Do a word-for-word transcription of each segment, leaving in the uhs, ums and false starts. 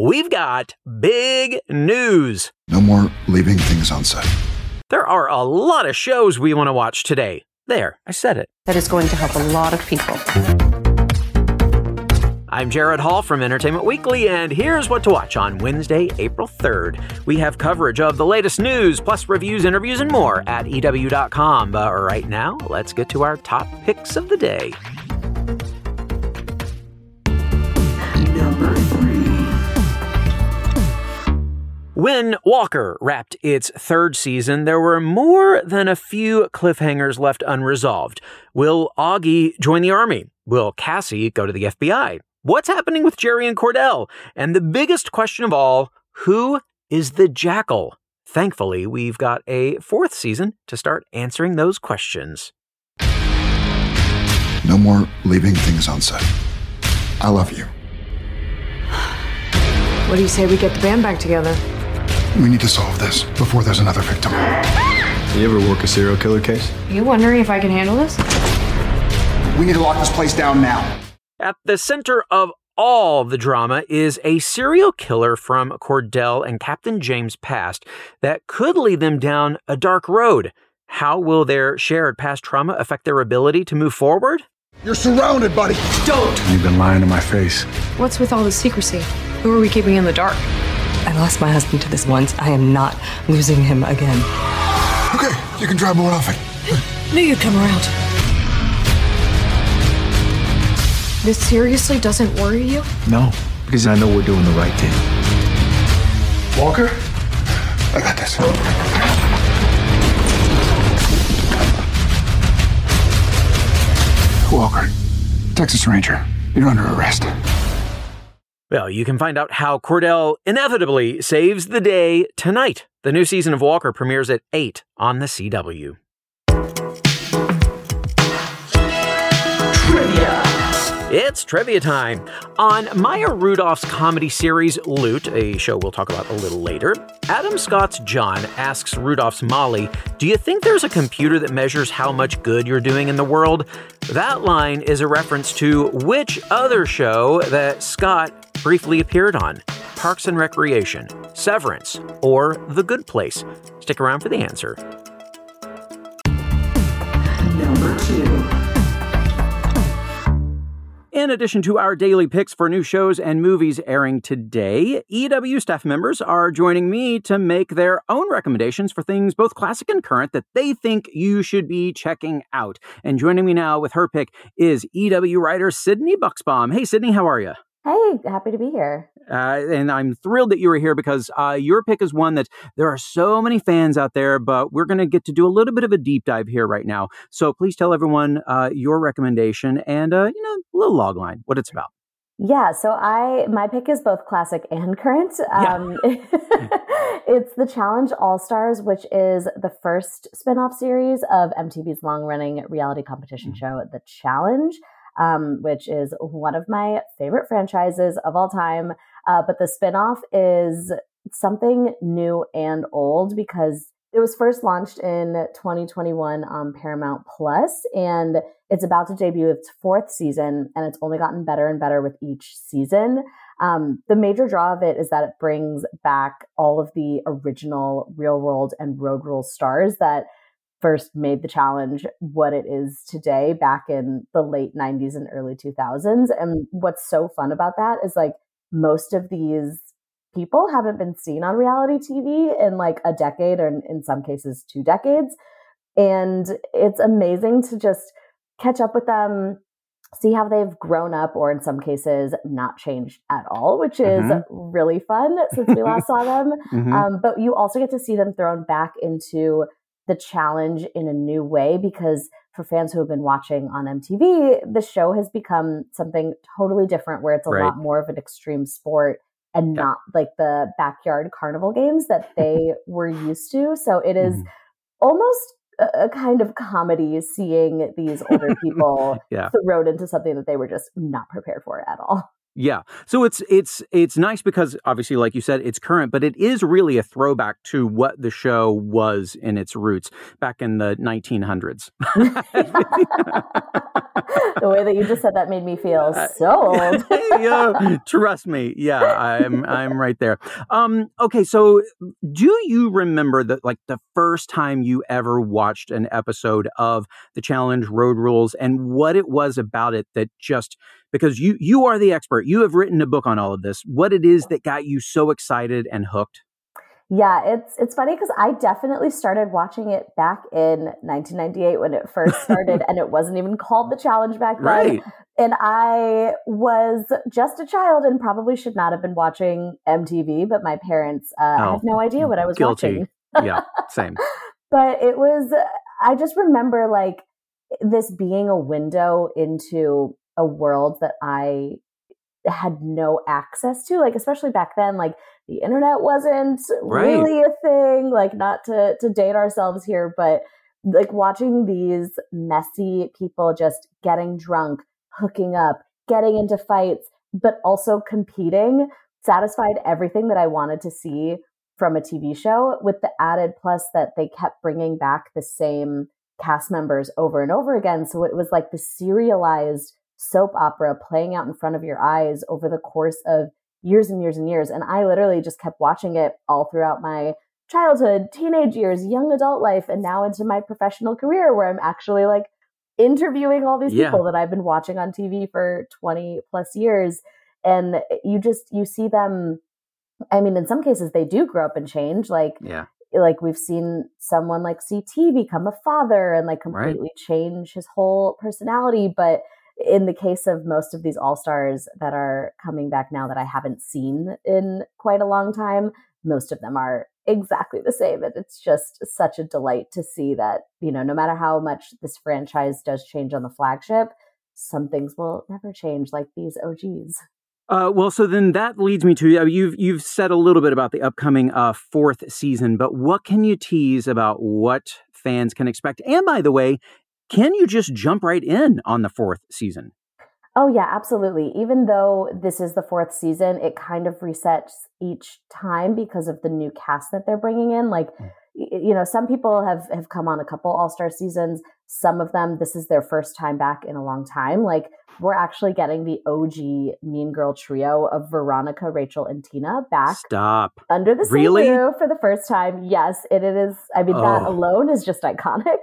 we've got big news. No more leaving things unsaid. There are a lot of shows we want to watch today. There, I said it. That is going to help a lot of people. I'm Jared Hall from Entertainment Weekly, and here's what to watch on Wednesday, April third. We have coverage of the latest news, plus reviews, interviews, and more at E W dot com. But right now, let's get to our top picks of the day. Number three. When Walker wrapped its third season, there were more than a few cliffhangers left unresolved. Will Augie join the Army? Will Cassie go to the F B I? What's happening with Jerry and Cordell? And the biggest question of all, who is the Jackal? Thankfully, we've got a fourth season to start answering those questions. No more leaving things unsaid. I love you. What do you say we get the band back together? We need to solve this before there's another victim. You ever work a serial killer case? Are you wondering if I can handle this? We need to lock this place down now. At the center of all the drama is a serial killer from Cordell and Captain James' past that could lead them down a dark road. How will their shared past trauma affect their ability to move forward? You're surrounded, buddy. Don't! You've been lying to my face. What's with all the secrecy? Who are we keeping in the dark? I lost my husband to this once. I am not losing him again. Okay, you can drive more often. Knew you'd come around. This seriously doesn't worry you? No, because I know we're doing the right thing. Walker, I got this. Walker, Texas Ranger, you're under arrest. Well, you can find out how Cordell inevitably saves the day tonight. The new season of Walker premieres at eight on the C W. Trivia. It's trivia time. On Maya Rudolph's comedy series Loot, a show we'll talk about a little later, Adam Scott's John asks Rudolph's Molly, "Do you think there's a computer that measures how much good you're doing in the world?" That line is a reference to which other show that Scott briefly appeared on? Parks and Recreation, Severance, or The Good Place? Stick around for the answer. Number two. In addition to our daily picks for new shows and movies airing today, E W staff members are joining me to make their own recommendations for things both classic and current that they think you should be checking out. And joining me now with her pick is E W writer Sydney Bucksbaum. Hey, Sydney, how are you? Hey, happy to be here. Uh, and I'm thrilled that you were here because uh, your pick is one that there are so many fans out there, but we're going to get to do a little bit of a deep dive here right now. So please tell everyone uh, your recommendation and, uh, you know, a little log line, what it's about. Yeah, so I my pick is both classic and current. Um, yeah. It's The Challenge All-Stars, which is the first spinoff series of M T V's long-running reality competition show, The Challenge. Um, which is one of my favorite franchises of all time. Uh, but the spinoff is something new and old because it was first launched in twenty twenty-one on Paramount Plus, and it's about to debut its fourth season, and it's only gotten better and better with each season. Um, the major draw of it is that it brings back all of the original Real World and Road Rules stars that first made the challenge what it is today back in the late nineties and early two thousands. And what's so fun about that is like most of these people haven't been seen on reality T V in like a decade or in, in some cases two decades. And it's amazing to just catch up with them, see how they've grown up or in some cases not changed at all, which is mm-hmm. really fun since we last saw them. Mm-hmm. Um, but you also get to see them thrown back into the challenge in a new way because for fans who have been watching on M T V, the show has become something totally different where it's a right. lot more of an extreme sport and yeah. not like the backyard carnival games that they were used to. So it is mm. almost a, a kind of comedy seeing these older people yeah. thrown into something that they were just not prepared for at all. Yeah. So it's it's it's nice because obviously, like you said, it's current, but it is really a throwback to what the show was in its roots back in the nineteen hundreds. The way that you just said that made me feel so old. Yeah, trust me. Yeah, I'm I'm right there. Um, okay, so do you remember that like the first time you ever watched an episode of The Challenge Road Rules and what it was about it that just because you you are the expert, you have written a book on all of this, what it is that got you so excited and hooked? Yeah, it's it's funny because I definitely started watching it back in nineteen ninety-eight when it first started, and it wasn't even called The Challenge back then. Right. And I was just a child and probably should not have been watching M T V, but my parents uh, Oh, had no idea what I was guilty. watching. Yeah, same. But it was, I just remember like this being a window into a world that I had no access to, like, especially back then, like the internet wasn't Right. really a thing, like not to, to date ourselves here, but like watching these messy people just getting drunk, hooking up, getting into fights, but also competing satisfied everything that I wanted to see from a T V show, with the added plus that they kept bringing back the same cast members over and over again. So it was like the serialized soap opera playing out in front of your eyes over the course of years and years and years. And I literally just kept watching it all throughout my childhood, teenage years, young adult life, and now into my professional career where I'm actually like interviewing all these Yeah. people that I've been watching on T V for twenty plus years. And you just, you see them. I mean, in some cases they do grow up and change. Like, Yeah. like we've seen someone like C T become a father and like completely change his whole personality. But in the case of most of these all-stars that are coming back now that I haven't seen in quite a long time, most of them are exactly the same. And it's just such a delight to see that, you know, no matter how much this franchise does change on the flagship, some things will never change, like these O Gs. Uh, well, so then that leads me to uh, you've you've said a little bit about the upcoming uh, fourth season, but what can you tease about what fans can expect? And by the way, can you just jump right in on the fourth season? Oh, yeah, absolutely. Even though this is the fourth season, it kind of resets each time because of the new cast that they're bringing in. Like, you know, some people have, have come on a couple All-Star seasons. Some of them, this is their first time back in a long time. Like, we're actually getting the O G Mean Girl trio of Veronica, Rachel, and Tina back. Stop. Under the same Really? roof for the first time. Yes, it, it is. I mean, that Oh. alone is just iconic.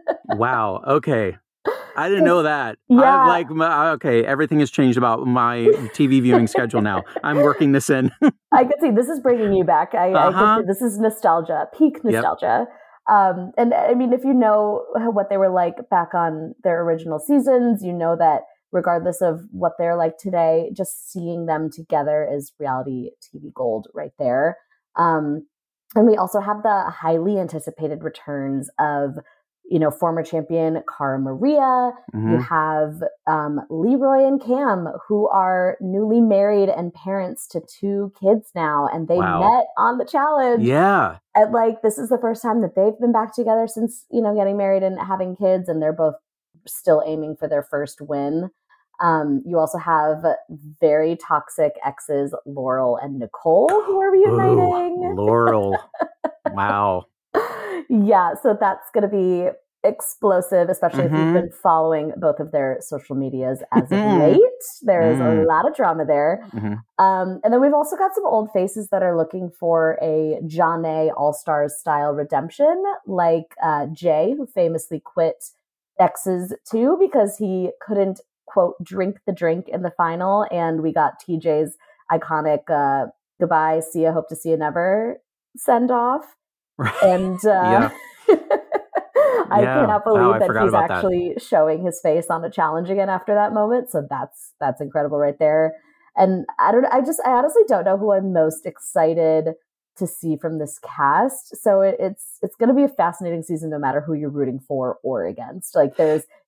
Wow. Okay. I didn't know that. Yeah. I, like, my, okay, everything has changed about my T V viewing schedule now. I'm working this in. I can see this is bringing you back. I, I Uh-huh. can see this is nostalgia, peak nostalgia. Um, and I mean, if you know what they were like back on their original seasons, you know that regardless of what they're like today, just seeing them together is reality T V gold right there. Um, and we also have the highly anticipated returns of, you know, former champion Cara Maria. Mhm. You have um, Leroy and Cam, who are newly married and parents to two kids now, and they Wow. met on the challenge. Yeah. And like, this is the first time that they've been back together since, you know, getting married and having kids, and they're both still aiming for their first win. Um, you also have very toxic exes, Laurel and Nicole, who are reuniting. Ooh, Laurel. Wow. Yeah, so that's going to be explosive, especially if Mhm. you've been following both of their social medias as of Mhm. late. There is Mhm. a lot of drama there. Mhm. Um, and then we've also got some old faces that are looking for a Janae All-Stars style redemption, like uh, Jay, who famously quit X's too because he couldn't, quote, drink the drink in the final. And we got T J's iconic uh, goodbye, see ya, hope to see you never send off. And uh, I Yeah. cannot Wow, believe I that forgot he's about that. actually showing his face on a challenge again after that moment. So that's that's incredible right there. And I don't I just I honestly don't know who I'm most excited to see from this cast. So it, it's it's going to be a fascinating season no matter who you're rooting for or against. Like there's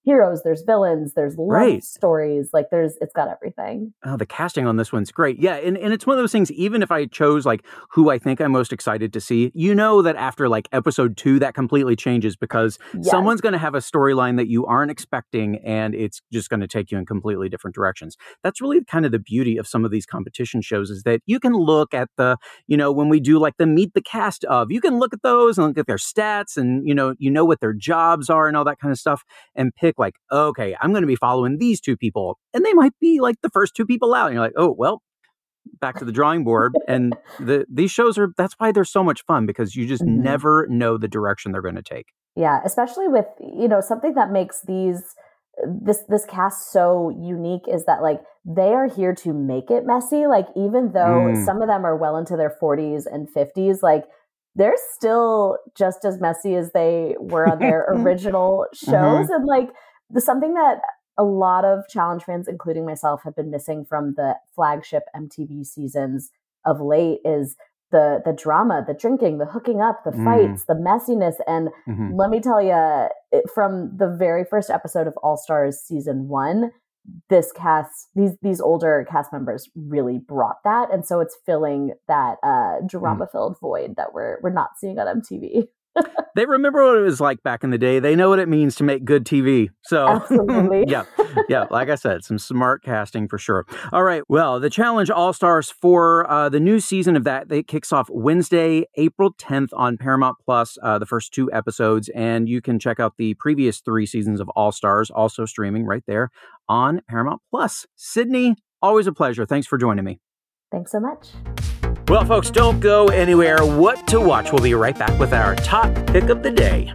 heroes, there's villains, there's love right. stories. Like there's, it's got everything. Oh, the casting on this one's great. Yeah. And, and it's one of those things, even if I chose like who I think I'm most excited to see, you know that after like episode two, that completely changes because yes. someone's going to have a storyline that you aren't expecting and it's just going to take you in completely different directions. That's really kind of the beauty of some of these competition shows is that you can look at the, you know, when we do like the meet the cast of, you can look at those and look at their stats and, you know, you know what their jobs are and all that kind of stuff and pick like, okay, I'm going to be following these two people. And they might be like the first two people out. And you're like, oh, well, back to the drawing board. And the these shows are, that's why they're so much fun because you just mm-hmm. never know the direction they're going to take. Yeah, especially with, you know, something that makes these, this, this cast so unique is that like they are here to make it messy. Like even though mm. some of them are well into their forties and fifties, like they're still just as messy as they were on their original shows. Mm-hmm. And like the, something that a lot of Challenge fans, including myself, have been missing from the flagship M T V seasons of late is the the drama, the drinking, the hooking up, the fights, mm. the messiness. And mm-hmm. let me tell you, it, from the very first episode of All Stars season one, this cast, these these older cast members really brought that, and so it's filling that uh, drama-filled mm. void that we're we're not seeing on M T V. They remember what it was like back in the day. They know what it means to make good T V. So, absolutely. yeah, yeah. Like I said, some smart casting for sure. All right. Well, the Challenge All-Stars for uh, the new season of that, it kicks off Wednesday, April tenth on Paramount Plus, uh, the first two episodes. And you can check out the previous three seasons of All-Stars, also streaming right there on Paramount Plus. Sydney, always a pleasure. Thanks for joining me. Thanks so much. Well, folks, don't go anywhere. What to watch? We'll be right back with our top pick of the day.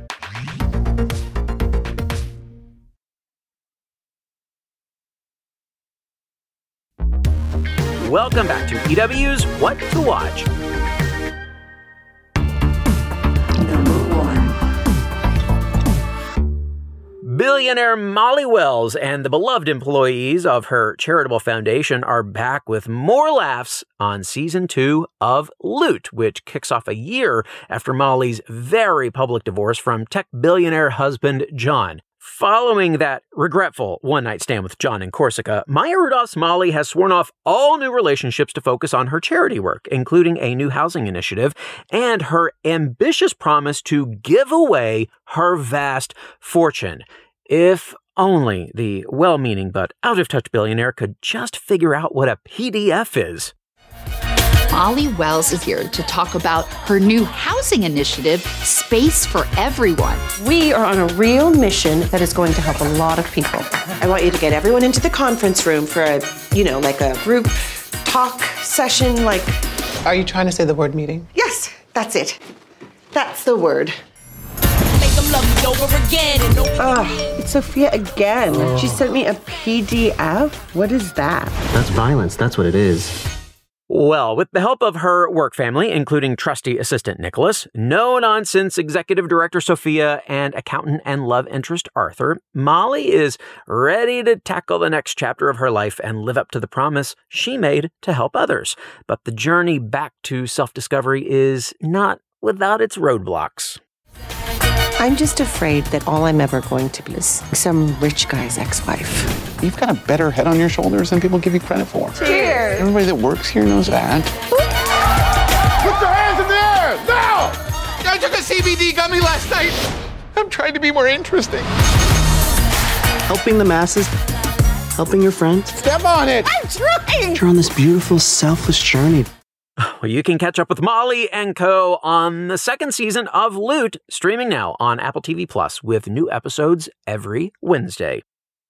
Welcome back to E W's What to Watch. Number one. Billionaire Molly Wells and the beloved employees of her charitable foundation are back with more laughs on season two of Loot, which kicks off a year after Molly's very public divorce from tech billionaire husband John. Following that regretful one-night stand with John in Corsica, Maya Rudolph's Molly has sworn off all new relationships to focus on her charity work, including a new housing initiative and her ambitious promise to give away her vast fortune. If only the well-meaning but out-of-touch billionaire could just figure out what a P D F is. Molly Wells is here to talk about her new housing initiative, Space for Everyone. We are on a real mission that is going to help a lot of people. I want you to get everyone into the conference room for a, you know, like a group talk session, like... Are you trying to say the word meeting? Yes, that's it. That's the word. Oh, it's Sophia again. Oh. She sent me a P D F. What is that? That's violence. That's what it is. Well, with the help of her work family, including trusty assistant Nicholas, no-nonsense executive director Sophia, and accountant and love interest Arthur, Molly is ready to tackle the next chapter of her life and live up to the promise she made to help others. But the journey back to self-discovery is not without its roadblocks. I'm just afraid that all I'm ever going to be is some rich guy's ex-wife. You've got a better head on your shoulders than people give you credit for. Cheers! Everybody that works here knows that. Put your hands in the air, now! I took a C B D gummy last night. I'm trying to be more interesting. Helping the masses, helping your friends. Step on it! I'm trying! You're on this beautiful, selfless journey. Well, you can catch up with Molly and Co. on the second season of Loot, streaming now on Apple T V Plus, with new episodes every Wednesday.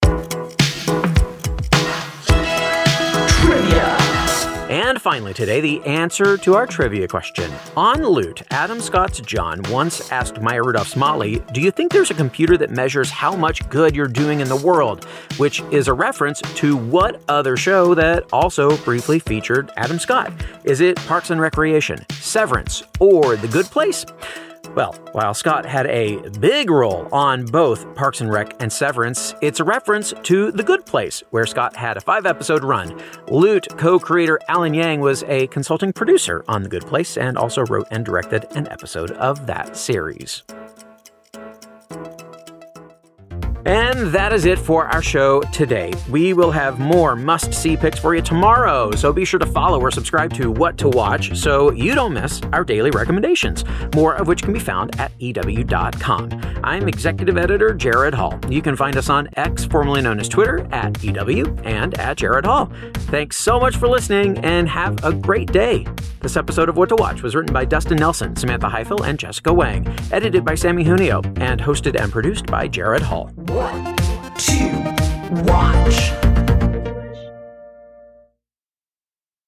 Trivia. And finally today, the answer to our trivia question. On Loot, Adam Scott's John once asked Maya Rudolph's Molly, do you think there's a computer that measures how much good you're doing in the world? Which is a reference to what other show that also briefly featured Adam Scott? Is it Parks and Recreation, Severance, or The Good Place? Well, while Scott had a big role on both Parks and Rec and Severance, it's a reference to The Good Place, where Scott had a five-episode run. Loot co-creator Alan Yang was a consulting producer on The Good Place and also wrote and directed an episode of that series. And that is it for our show today. We will have more must-see picks for you tomorrow, so be sure to follow or subscribe to What to Watch so you don't miss our daily recommendations, more of which can be found at E W dot com. I'm Executive Editor Jared Hall. You can find us on X, formerly known as Twitter, at E W and at Jared Hall. Thanks so much for listening, and have a great day. This episode of What to Watch was written by Dustin Nelson, Samantha Heifel, and Jessica Wang, edited by Sammy Junio, and hosted and produced by Jared Hall. What to watch?